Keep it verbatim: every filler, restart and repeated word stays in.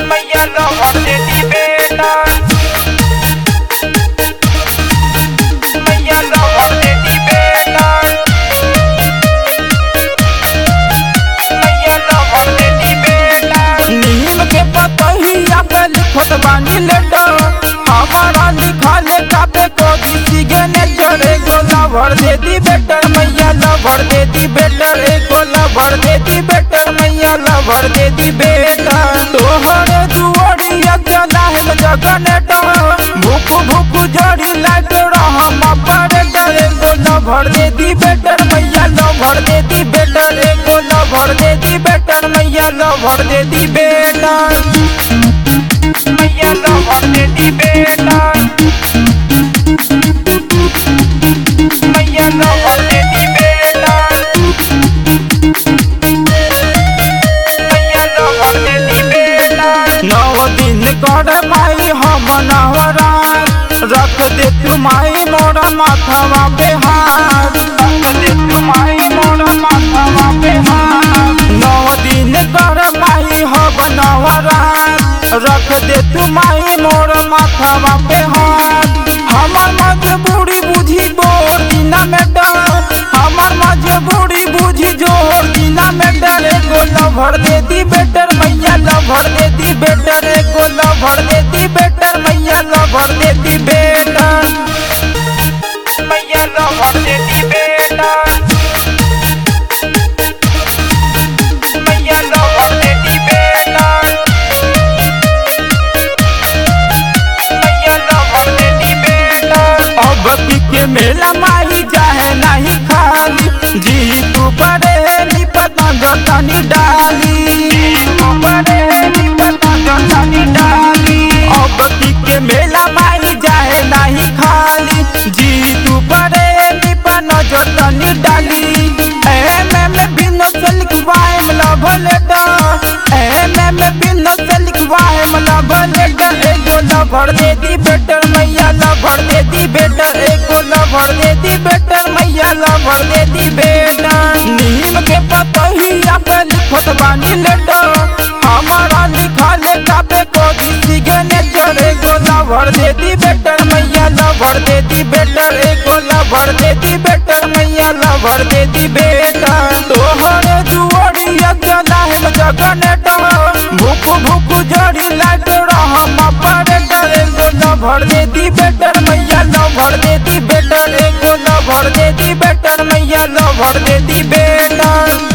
मैया लवर दे दी बेटा, मैया लवर दे दी बेटा, मैया लवर दे दी बेटा। नीम के पतहिया पे लिखत बानी लेटर, हमारा लिखा लेटा पे कोई सिग्नेचर। एगो लवर दे दी बेटर, मैया लवर दे दी बेटर, एगो लवर दे दी बेटर, मैया लवर दे दी बेटा। तोहरे दुआरिया चला है जगनेटर, भूख भूख जड़ी लाइट रहम ऑपरेटर। एगो लवर दे दी बेटर, मैया लवर दे दी बेटर, एगो लवर दे दी बेटर, मैया लवर दे दी बेटा, मैया लवर दे दी बेटा, मैया लवर दे दी बेटा, मैया लवर दे दी बेटा। नौ दिन कर माई हम नवरात, रख दे तू माई मोरा माथवा पे हाथ, रख दे तू माई मोरा माथवा पे हाथ। नौ दिन कर माई हम नवरात, रख दे तू माई मोरा माथवा पे हाथ। हमर मजबूरी बुझी बोर दिना में डर, हमर मजबूरी बुझी जोर दिना में डर। एगो लवर दे दी बेटर, मैया लवर दे दी बेटर, एगो लवर दे दी बेटर, मैया लवर दे दी बेटर, मैया लवर दे दी बेटा, मैया लवर दे दी बेटा, मैया लवर दे दी बेटा। अब के मेला माही जाए नहीं खाली, जी तू पड़े पता जतनी डाली, पड़े पता जतनी डाली। अब के मेला माही जाए नहीं खाली, जी तू पड़े पता जतनी डाली। एम में बिन से लिखवाए लव लेटर, एम में बिन से लिखवाए लव लेटर। एगो लवर दे दी बेटर, मैया लवर दे दी बेटर, एगो लवर दे दी बेटर, मैया लवर दे दी बेटर। नीम के पतहिया पे लिखत बानी लेटर, हमारा लिखा लेटा पे कोई सिग्नेचर। एगो लवर दे दी बेटर, मैया लवर दे दी बेटर, एगो लवर दे दी बेटर, मैया लवर दे दी बेटा। तोहरे दुआरिया चला है जगनेटर, भूख भूख जड़ी लाइट रहम ऑपरेटर। एगो लवर दे दी बेटर, मैया लवर दे दी बेटर, एगो लवर दे दी बेटर, मैया लवर दे दी बेटा।